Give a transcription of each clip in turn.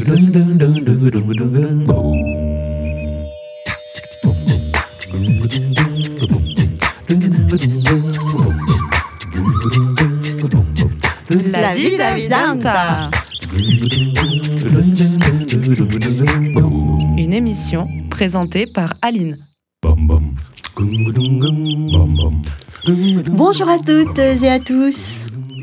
La Vida Vidanta. Une émission présentée par Aline. Bonjour à toutes et à tous.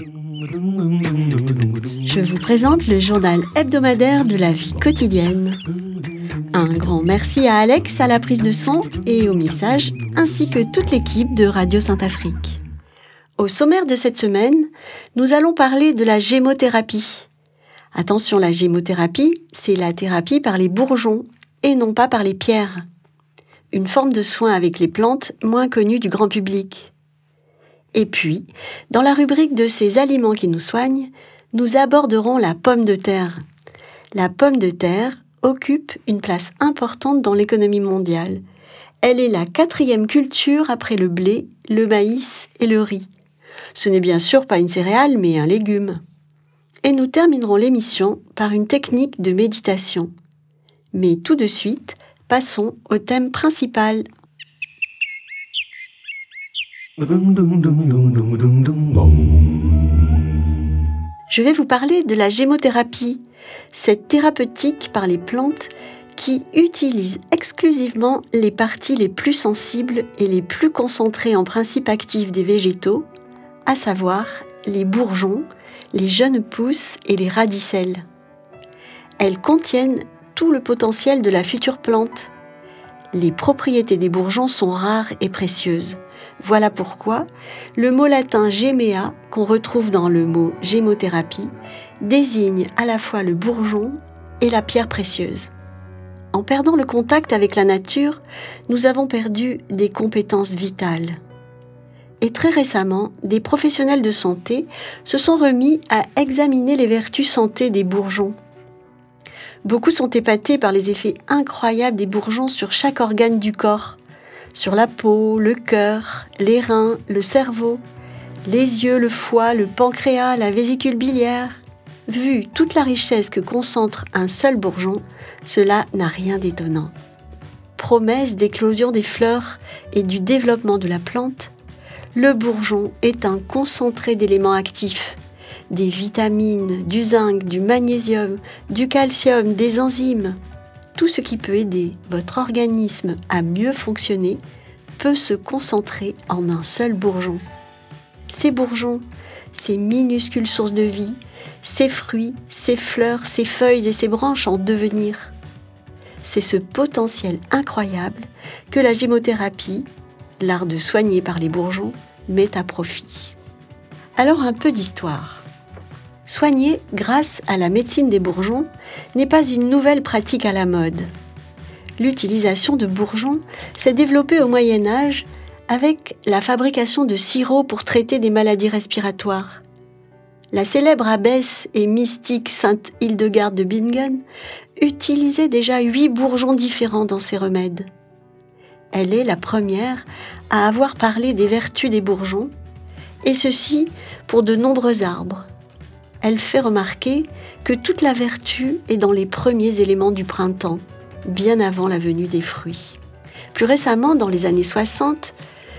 Je vous présente le journal hebdomadaire de la vie quotidienne. Un grand merci à Alex à la prise de son et au mixage, ainsi que toute l'équipe de Radio Sainte-Afrique. Au sommaire de cette semaine, nous allons parler de la gémothérapie. Attention, la gémothérapie, c'est la thérapie par les bourgeons et non pas par les pierres. Une forme de soin avec les plantes moins connue du grand public. Et puis, dans la rubrique de ces aliments qui nous soignent, nous aborderons la pomme de terre. La pomme de terre occupe une place importante dans l'économie mondiale. Elle est la 4e culture après le blé, le maïs et le riz. Ce n'est bien sûr pas une céréale, mais un légume. Et nous terminerons l'émission par une technique de méditation. Mais tout de suite, passons au thème principal. Je vais vous parler de la gémothérapie, cette thérapeutique par les plantes qui utilise exclusivement les parties les plus sensibles et les plus concentrées en principes actifs des végétaux, à savoir les bourgeons, les jeunes pousses et les radicelles. Elles contiennent tout le potentiel de la future plante. Les propriétés des bourgeons sont rares et précieuses. Voilà pourquoi le mot latin géméa, qu'on retrouve dans le mot gémothérapie, désigne à la fois le bourgeon et la pierre précieuse. En perdant le contact avec la nature, nous avons perdu des compétences vitales. Et très récemment, des professionnels de santé se sont remis à examiner les vertus santé des bourgeons. Beaucoup sont épatés par les effets incroyables des bourgeons sur chaque organe du corps, sur la peau, le cœur, les reins, le cerveau, les yeux, le foie, le pancréas, la vésicule biliaire. Vu toute la richesse que concentre un seul bourgeon, cela n'a rien d'étonnant. Promesse d'éclosion des fleurs et du développement de la plante, le bourgeon est un concentré d'éléments actifs, des vitamines, du zinc, du magnésium, du calcium, des enzymes. Tout ce qui peut aider votre organisme à mieux fonctionner peut se concentrer en un seul bourgeon. Ces bourgeons, ces minuscules sources de vie, ces fruits, ces fleurs, ces feuilles et ces branches en devenir. C'est ce potentiel incroyable que la gémothérapie, l'art de soigner par les bourgeons, met à profit. Alors un peu d'histoire. Soigner grâce à la médecine des bourgeons n'est pas une nouvelle pratique à la mode. L'utilisation de bourgeons s'est développée au Moyen-Âge avec la fabrication de sirops pour traiter des maladies respiratoires. La célèbre abbesse et mystique sainte Hildegarde de Bingen utilisait déjà 8 bourgeons différents dans ses remèdes. Elle est la première à avoir parlé des vertus des bourgeons, et ceci pour de nombreux arbres. Elle fait remarquer que toute la vertu est dans les premiers éléments du printemps, bien avant la venue des fruits. Plus récemment, dans les années 60,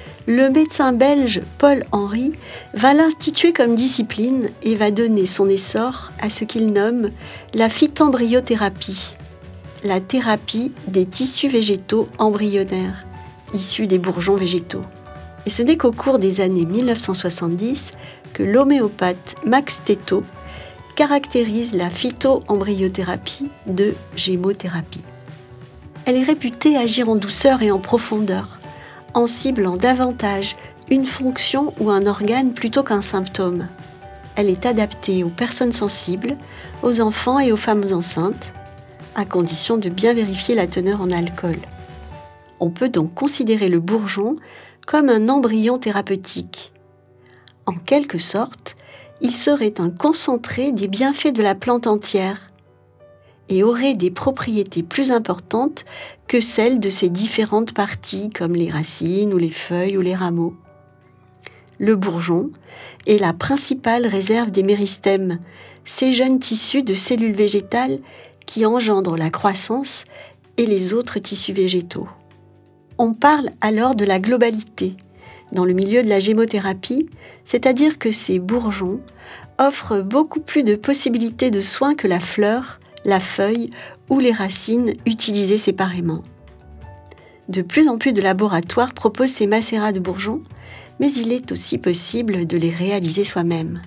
le médecin belge Paul Henry va l'instituer comme discipline et va donner son essor à ce qu'il nomme la phytembryothérapie, la thérapie des tissus végétaux embryonnaires, issus des bourgeons végétaux. Et ce n'est qu'au cours des années 1970 que l'homéopathe Max Tetto caractérise la phytoembryothérapie de gémothérapie. Elle est réputée agir en douceur et en profondeur, en ciblant davantage une fonction ou un organe plutôt qu'un symptôme. Elle est adaptée aux personnes sensibles, aux enfants et aux femmes enceintes, à condition de bien vérifier la teneur en alcool. On peut donc considérer le bourgeon comme un embryon thérapeutique. En quelque sorte, il serait un concentré des bienfaits de la plante entière et aurait des propriétés plus importantes que celles de ses différentes parties comme les racines ou les feuilles ou les rameaux. Le bourgeon est la principale réserve des méristèmes, ces jeunes tissus de cellules végétales qui engendrent la croissance et les autres tissus végétaux. On parle alors de la globalité dans le milieu de la gémothérapie, c'est-à-dire que ces bourgeons offrent beaucoup plus de possibilités de soins que la fleur, la feuille ou les racines utilisées séparément. De plus en plus de laboratoires proposent ces macérats de bourgeons, mais il est aussi possible de les réaliser soi-même.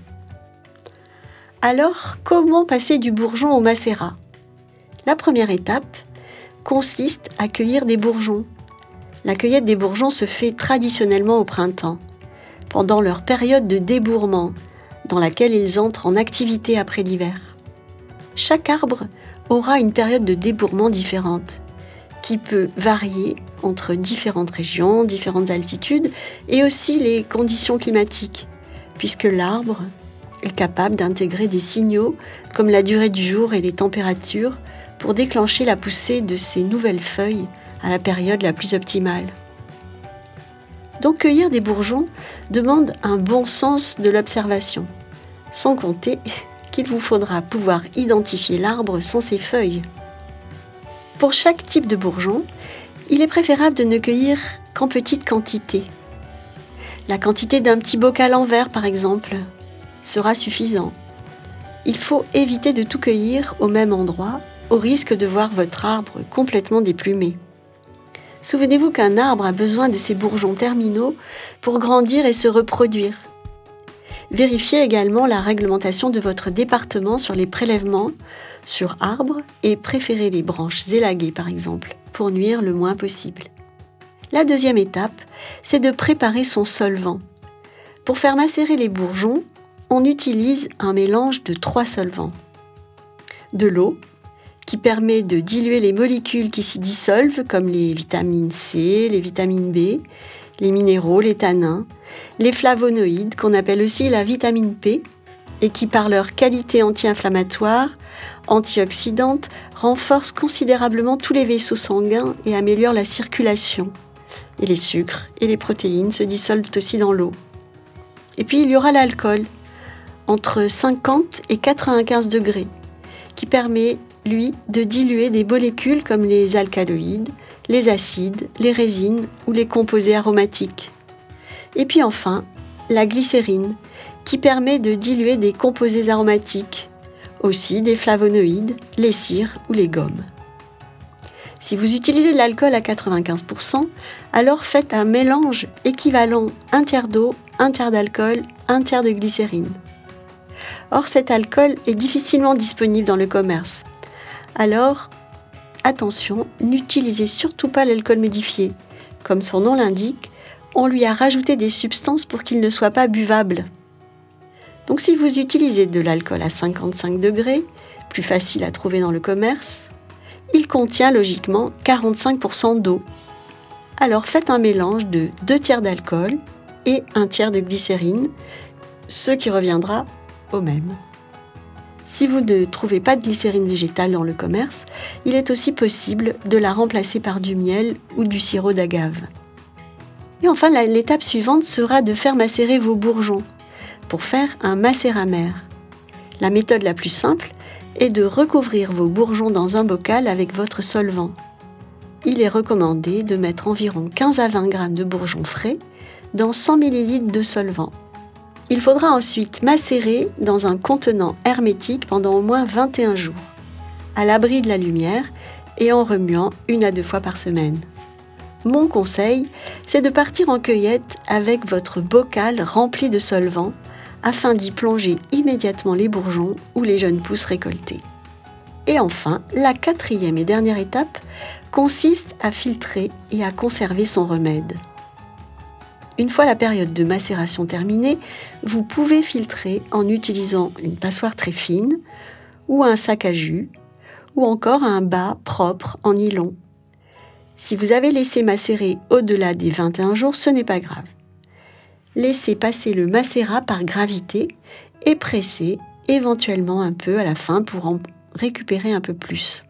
Alors, comment passer du bourgeon au macérat ? La première étape consiste à cueillir des bourgeons. La cueillette des bourgeons se fait traditionnellement au printemps, pendant leur période de débourrement, dans laquelle ils entrent en activité après l'hiver. Chaque arbre aura une période de débourrement différente, qui peut varier entre différentes régions, différentes altitudes, et aussi les conditions climatiques, puisque l'arbre est capable d'intégrer des signaux comme la durée du jour et les températures pour déclencher la poussée de ces nouvelles feuilles à la période la plus optimale. Donc cueillir des bourgeons demande un bon sens de l'observation, sans compter qu'il vous faudra pouvoir identifier l'arbre sans ses feuilles. Pour chaque type de bourgeon, il est préférable de ne cueillir qu'en petite quantité. La quantité d'un petit bocal en verre, par exemple, sera suffisant. Il faut éviter de tout cueillir au même endroit, au risque de voir votre arbre complètement déplumé. Souvenez-vous qu'un arbre a besoin de ses bourgeons terminaux pour grandir et se reproduire. Vérifiez également la réglementation de votre département sur les prélèvements sur arbres et préférez les branches élaguées par exemple, pour nuire le moins possible. La deuxième étape, c'est de préparer son solvant. Pour faire macérer les bourgeons, on utilise un mélange de 3 solvants. De l'eau, qui permet de diluer les molécules qui s'y dissolvent, comme les vitamines C, les vitamines B, les minéraux, les tanins, les flavonoïdes, qu'on appelle aussi la vitamine P, et qui, par leur qualité anti-inflammatoire, antioxydante, renforcent considérablement tous les vaisseaux sanguins et améliorent la circulation. Et les sucres et les protéines se dissolvent aussi dans l'eau. Et puis il y aura l'alcool, entre 50 et 95 degrés, qui permet lui, de diluer des molécules comme les alcaloïdes, les acides, les résines ou les composés aromatiques. Et puis enfin, la glycérine, qui permet de diluer des composés aromatiques, aussi des flavonoïdes, les cires ou les gommes. Si vous utilisez de l'alcool à 95%, alors faites un mélange équivalent 1 tiers d'eau, 1 tiers d'alcool, 1 tiers de glycérine. Or, cet alcool est difficilement disponible dans le commerce. Alors, attention, n'utilisez surtout pas l'alcool modifié. Comme son nom l'indique, on lui a rajouté des substances pour qu'il ne soit pas buvable. Donc si vous utilisez de l'alcool à 55 degrés, plus facile à trouver dans le commerce, il contient logiquement 45% d'eau. Alors faites un mélange de 2 tiers d'alcool et 1 tiers de glycérine, ce qui reviendra au même. Si vous ne trouvez pas de glycérine végétale dans le commerce, il est aussi possible de la remplacer par du miel ou du sirop d'agave. Et enfin, l'étape suivante sera de faire macérer vos bourgeons pour faire un macérat mère. La méthode la plus simple est de recouvrir vos bourgeons dans un bocal avec votre solvant. Il est recommandé de mettre environ 15 à 20 g de bourgeons frais dans 100 ml de solvant. Il faudra ensuite macérer dans un contenant hermétique pendant au moins 21 jours, à l'abri de la lumière et en remuant 1 à 2 fois par semaine. Mon conseil, c'est de partir en cueillette avec votre bocal rempli de solvant afin d'y plonger immédiatement les bourgeons ou les jeunes pousses récoltées. Et enfin, la 4e et dernière étape consiste à filtrer et à conserver son remède. Une fois la période de macération terminée, vous pouvez filtrer en utilisant une passoire très fine ou un sac à jus ou encore un bas propre en nylon. Si vous avez laissé macérer au-delà des 21 jours, ce n'est pas grave. Laissez passer le macérat par gravité et pressez éventuellement un peu à la fin pour en récupérer un peu plus.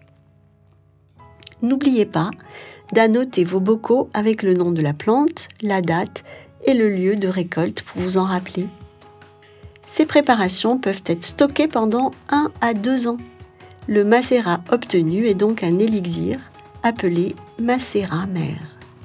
N'oubliez pas d'annoter vos bocaux avec le nom de la plante, la date et le lieu de récolte pour vous en rappeler. Ces préparations peuvent être stockées pendant 1 à 2 ans. Le macérat obtenu est donc un élixir appelé macérat mère.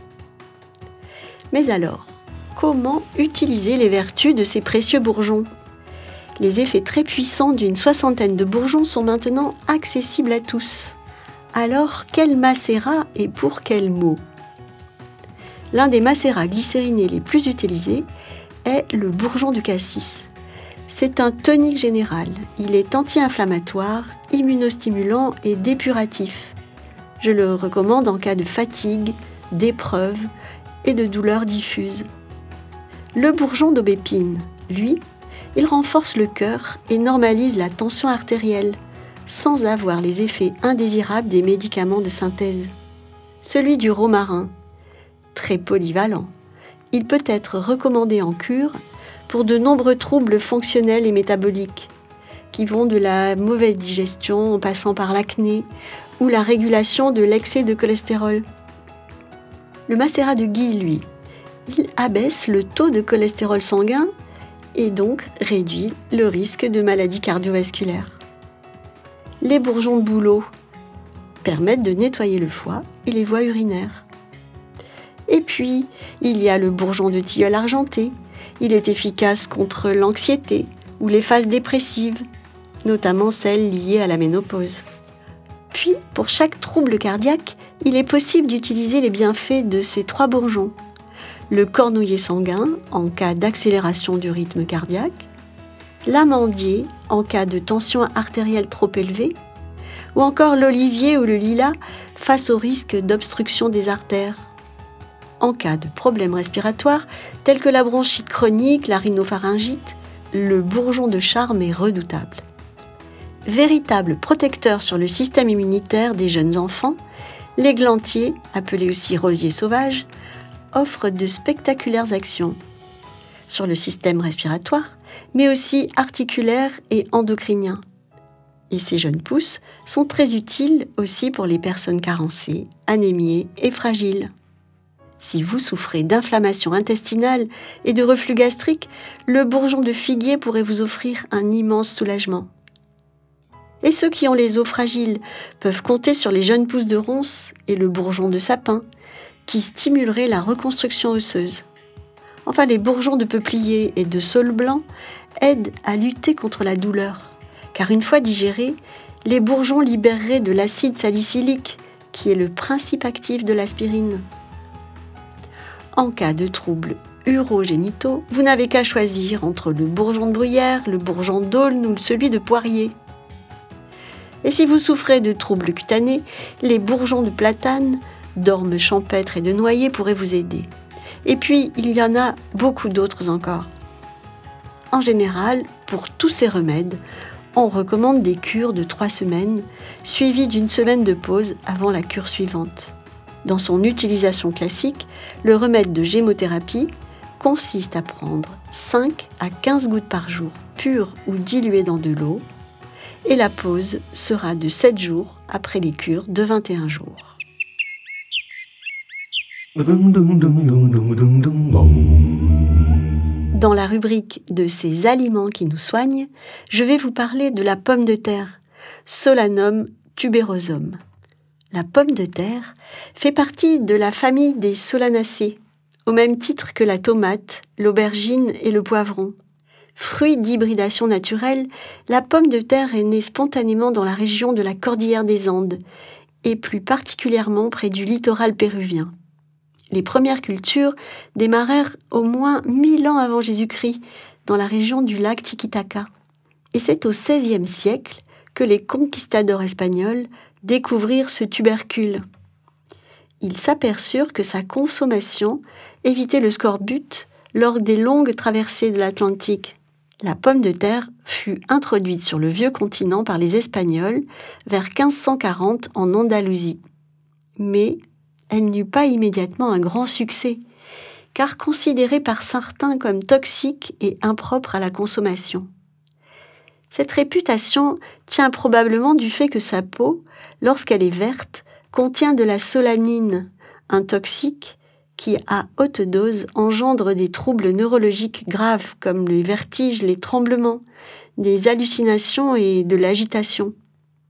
Mais alors, comment utiliser les vertus de ces précieux bourgeons ? Les effets très puissants d'une 60aine de bourgeons sont maintenant accessibles à tous. Alors, quel macérat et pour quel mot ? L'un des macérats glycérinés les plus utilisés est le bourgeon du cassis. C'est un tonique général. Il est anti-inflammatoire, immunostimulant et dépuratif. Je le recommande en cas de fatigue, d'épreuve et de douleurs diffuses. Le bourgeon d'aubépine, lui, il renforce le cœur et normalise la tension artérielle, sans avoir les effets indésirables des médicaments de synthèse. Celui du romarin, très polyvalent, il peut être recommandé en cure pour de nombreux troubles fonctionnels et métaboliques, qui vont de la mauvaise digestion en passant par l'acné ou la régulation de l'excès de cholestérol. Le macérat de gui, lui, il abaisse le taux de cholestérol sanguin et donc réduit le risque de maladies cardiovasculaires. Les bourgeons de bouleau permettent de nettoyer le foie et les voies urinaires. Et puis, il y a le bourgeon de tilleul argenté. Il est efficace contre l'anxiété ou les phases dépressives, notamment celles liées à la ménopause. Puis, pour chaque trouble cardiaque, il est possible d'utiliser les bienfaits de ces 3 bourgeons. Le cornouiller sanguin, en cas d'accélération du rythme cardiaque, l'amandier, en cas de tension artérielle trop élevée, ou encore l'olivier ou le lilas face au risque d'obstruction des artères. En cas de problèmes respiratoires tels que la bronchite chronique, la rhinopharyngite, le bourgeon de charme est redoutable. Véritable protecteur sur le système immunitaire des jeunes enfants, l'églantier, appelé aussi rosier sauvage, offre de spectaculaires actions sur le système respiratoire, mais aussi articulaire et endocrinien. Et ces jeunes pousses sont très utiles aussi pour les personnes carencées, anémiées et fragiles. Si vous souffrez d'inflammation intestinale et de reflux gastrique, le bourgeon de figuier pourrait vous offrir un immense soulagement. Et ceux qui ont les os fragiles peuvent compter sur les jeunes pousses de ronces et le bourgeon de sapin, qui stimuleraient la reconstruction osseuse. Enfin, les bourgeons de peuplier et de saule blanc aident à lutter contre la douleur, car une fois digérés, les bourgeons libéreraient de l'acide salicylique, qui est le principe actif de l'aspirine. En cas de troubles urogénitaux, vous n'avez qu'à choisir entre le bourgeon de bruyère, le bourgeon d'aulne ou celui de poirier. Et si vous souffrez de troubles cutanés, les bourgeons de platane, d'orme champêtre et de noyer pourraient vous aider. Et puis, il y en a beaucoup d'autres encore. En général, pour tous ces remèdes, on recommande des cures de 3 semaines, suivies d'1 semaine de pause avant la cure suivante. Dans son utilisation classique, le remède de gémothérapie consiste à prendre 5 à 15 gouttes par jour, pures ou diluées dans de l'eau, et la pause sera de 7 jours après les cures de 21 jours. Dans la rubrique de ces aliments qui nous soignent, je vais vous parler de la pomme de terre, Solanum tuberosum. La pomme de terre fait partie de la famille des solanacées, au même titre que la tomate, l'aubergine et le poivron. Fruit d'hybridation naturelle, la pomme de terre est née spontanément dans la région de la Cordillère des Andes, et plus particulièrement près du littoral péruvien. Les premières cultures démarrèrent au moins 1000 ans avant Jésus-Christ, dans la région du lac Titicaca. Et c'est au XVIe siècle que les conquistadors espagnols découvrirent ce tubercule. Ils s'aperçurent que sa consommation évitait le scorbut lors des longues traversées de l'Atlantique. La pomme de terre fut introduite sur le vieux continent par les Espagnols vers 1540 en Andalousie. Mais elle n'eut pas immédiatement un grand succès, car considérée par certains comme toxique et impropre à la consommation. Cette réputation tient probablement du fait que sa peau, lorsqu'elle est verte, contient de la solanine, un toxique qui, à haute dose, engendre des troubles neurologiques graves comme les vertiges, les tremblements, des hallucinations et de l'agitation.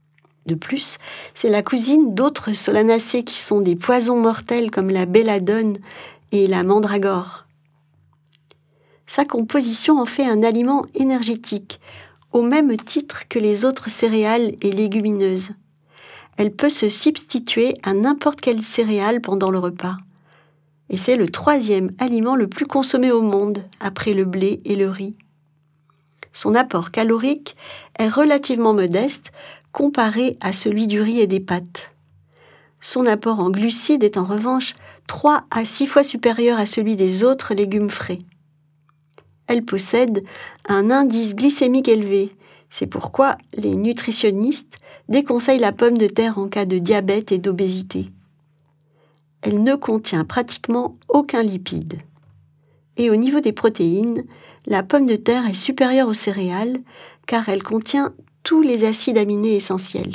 De plus, c'est la cousine d'autres solanacées qui sont des poisons mortels comme la belladone et la mandragore. Sa composition en fait un aliment énergétique, au même titre que les autres céréales et légumineuses. Elle peut se substituer à n'importe quelle céréale pendant le repas. Et c'est le 3e aliment le plus consommé au monde, après le blé et le riz. Son apport calorique est relativement modeste comparé à celui du riz et des pâtes. Son apport en glucides est en revanche 3 à 6 fois supérieur à celui des autres légumes frais. Elle possède un indice glycémique élevé. C'est pourquoi les nutritionnistes déconseillent la pomme de terre en cas de diabète et d'obésité. Elle ne contient pratiquement aucun lipide. Et au niveau des protéines, la pomme de terre est supérieure aux céréales car elle contient tous les acides aminés essentiels.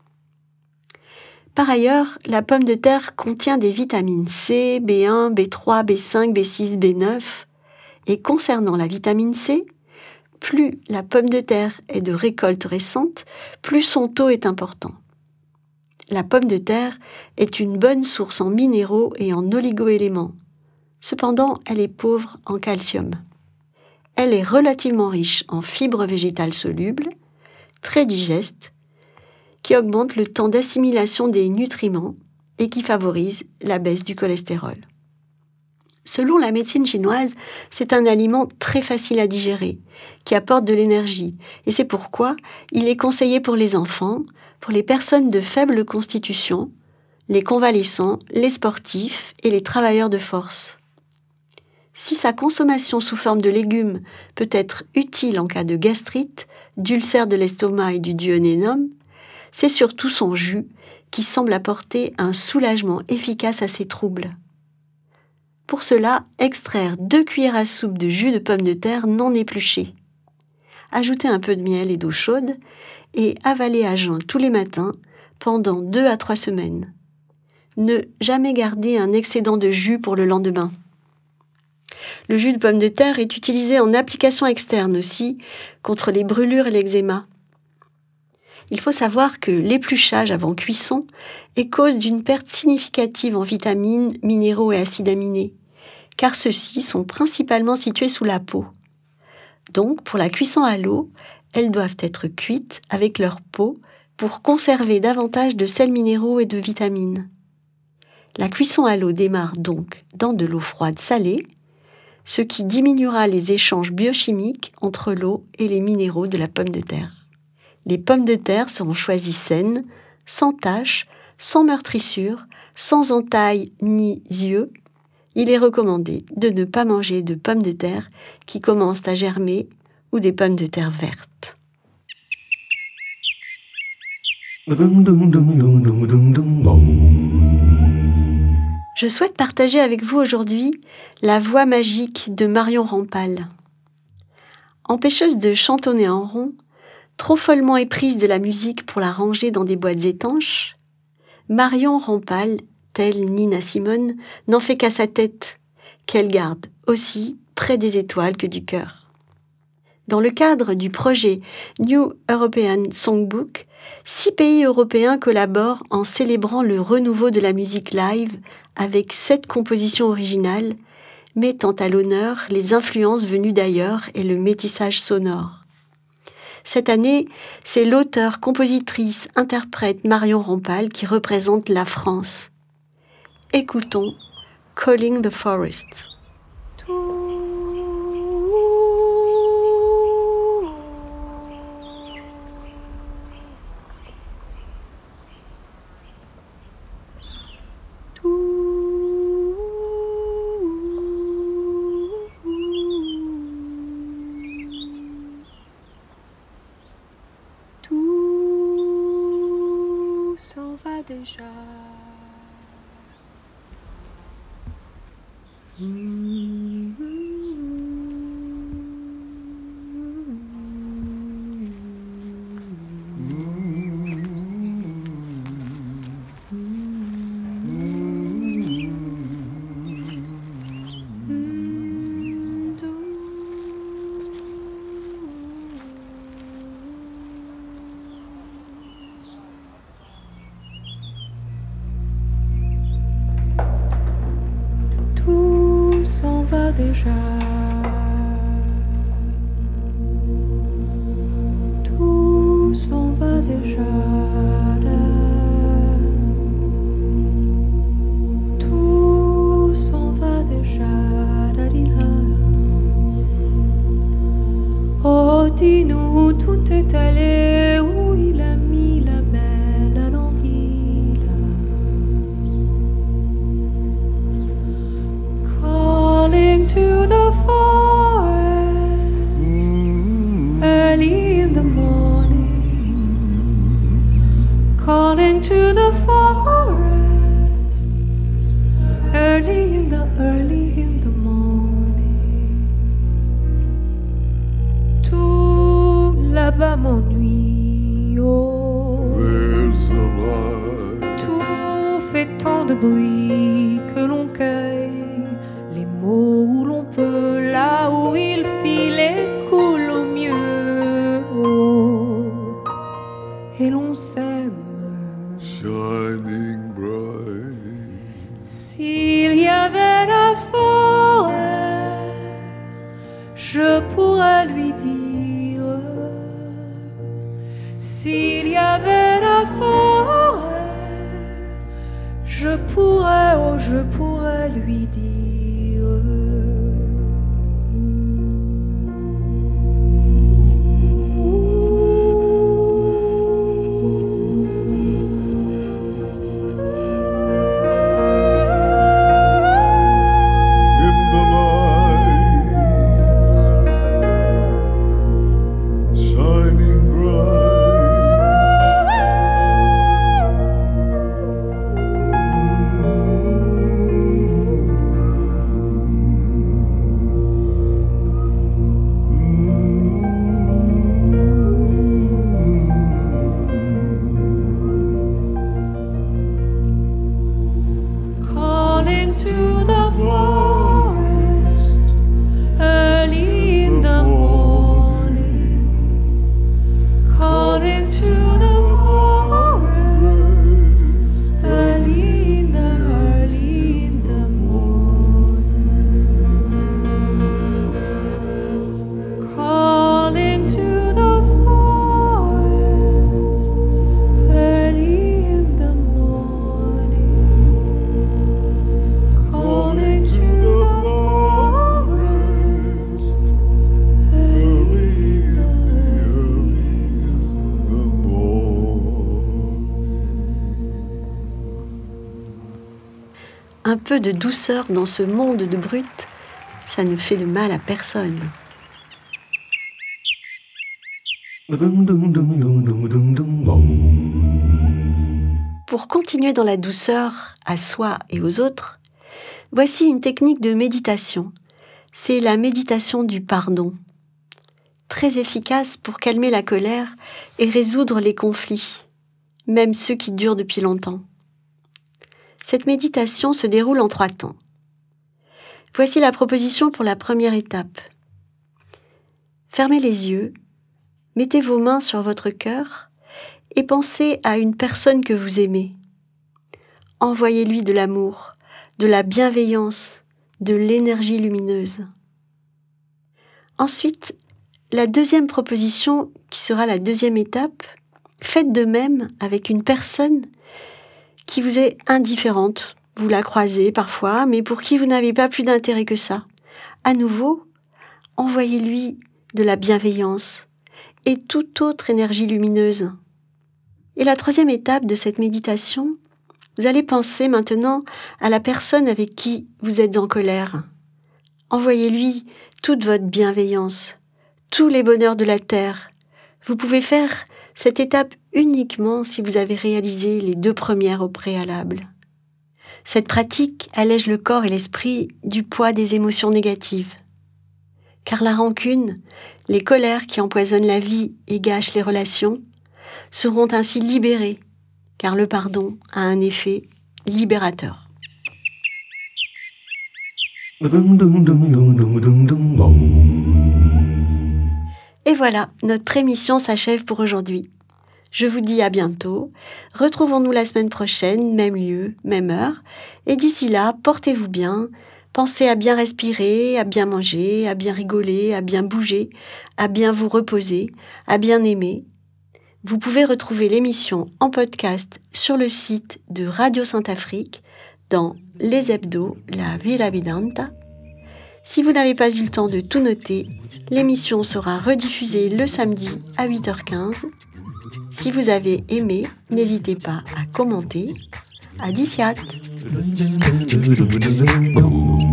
Par ailleurs, la pomme de terre contient des vitamines C, B1, B3, B5, B6, B9. Et concernant la vitamine C, plus la pomme de terre est de récolte récente, plus son taux est important. La pomme de terre est une bonne source en minéraux et en oligo-éléments. Cependant, elle est pauvre en calcium. Elle est relativement riche en fibres végétales solubles, très digestes, qui augmentent le temps d'assimilation des nutriments et qui favorisent la baisse du cholestérol. Selon la médecine chinoise, c'est un aliment très facile à digérer, qui apporte de l'énergie, et c'est pourquoi il est conseillé pour les enfants, pour les personnes de faible constitution, les convalescents, les sportifs et les travailleurs de force. Si sa consommation sous forme de légumes peut être utile en cas de gastrite, d'ulcère de l'estomac et du duodénum, c'est surtout son jus qui semble apporter un soulagement efficace à ces troubles. Pour cela, extraire 2 cuillères à soupe de jus de pomme de terre non épluché. Ajoutez un peu de miel et d'eau chaude et avaler à jeun tous les matins pendant 2 à 3 semaines. Ne jamais garder un excédent de jus pour le lendemain. Le jus de pomme de terre est utilisé en application externe aussi contre les brûlures et l'eczéma. Il faut savoir que l'épluchage avant cuisson est cause d'une perte significative en vitamines, minéraux et acides aminés, car ceux-ci sont principalement situés sous la peau. Donc, pour la cuisson à l'eau, elles doivent être cuites avec leur peau pour conserver davantage de sels minéraux et de vitamines. La cuisson à l'eau démarre donc dans de l'eau froide salée, ce qui diminuera les échanges biochimiques entre l'eau et les minéraux de la pomme de terre. Les pommes de terre seront choisies saines, sans taches, sans meurtrissures, sans entailles ni yeux. Il est recommandé de ne pas manger de pommes de terre qui commencent à germer ou des pommes de terre vertes. Je souhaite partager avec vous aujourd'hui la voix magique de Marion Rampal. Empêcheuse de chantonner en rond, trop follement éprise de la musique pour la ranger dans des boîtes étanches, Marion Rampal, telle Nina Simone, n'en fait qu'à sa tête, qu'elle garde aussi près des étoiles que du cœur. Dans le cadre du projet New European Songbook, 6 pays européens collaborent en célébrant le renouveau de la musique live avec 7 compositions originales, mettant à l'honneur les influences venues d'ailleurs et le métissage sonore. Cette année, c'est l'auteure, compositrice, interprète Marion Rampal qui représente la France. Écoutons Calling the Forest. Déjà. déjà. Tout s'en va déjà. Tout s'en va déjà. Oh, dis-nous où tout est allé, où il a mis la belle anguille. Calling to the forest, early in the morning. Calling to the forest, early in the morning. Tout là-bas m'ennuie, oh. There's a light. Tout fait tant de bruit que l'on cueille les mots où l'on peut, là où il file et coule au mieux, oh. Et l'on s'aime. Shining bright. S'il y avait la forêt, je pourrais lui dire. S'il y avait la forêt, je pourrais lui dire. In the light, shining bright. Calling to the forest, early in the morning. Calling to the forest, early in the morning. Calling to the forest, early in the morning. Calling to the forest, Early in the morning. Un peu de douceur dans ce monde de brutes, ça ne fait de mal à personne. Pour continuer dans la douceur à soi et aux autres, voici une technique de méditation. C'est la méditation du pardon. Très efficace pour calmer la colère et résoudre les conflits, même ceux qui durent depuis longtemps. Cette méditation se déroule en 3 temps. Voici la proposition pour la première étape. Fermez les yeux, mettez vos mains sur votre cœur et pensez à une personne que vous aimez. Envoyez-lui de l'amour, de la bienveillance, de l'énergie lumineuse. Ensuite, la deuxième proposition, qui sera la deuxième étape, faites de même avec une personne qui vous est indifférente. Vous la croisez parfois, mais pour qui vous n'avez pas plus d'intérêt que ça. À nouveau, envoyez-lui de la bienveillance et toute autre énergie lumineuse. Et la troisième étape de cette méditation, vous allez penser maintenant à la personne avec qui vous êtes en colère. Envoyez-lui toute votre bienveillance, tous les bonheurs de la terre. Vous pouvez faire cette étape uniquement si vous avez réalisé les 2 premières au préalable. Cette pratique allège le corps et l'esprit du poids des émotions négatives. Car la rancune, les colères qui empoisonnent la vie et gâchent les relations, seront ainsi libérées, car le pardon a un effet libérateur. Et voilà, notre émission s'achève pour aujourd'hui. Je vous dis à bientôt. Retrouvons-nous la semaine prochaine, même lieu, même heure. Et d'ici là, portez-vous bien, Pensez à bien respirer, à bien manger, à bien rigoler, à bien bouger, à bien vous reposer, à bien aimer. Vous pouvez retrouver l'émission en podcast sur le site de Radio Sainte-Afrique dans Les Hebdos, La Villa Vidanta. Si vous n'avez pas eu le temps de tout noter, l'émission sera rediffusée le samedi à 8h15. Si vous avez aimé, n'hésitez pas à commenter. À d'ici.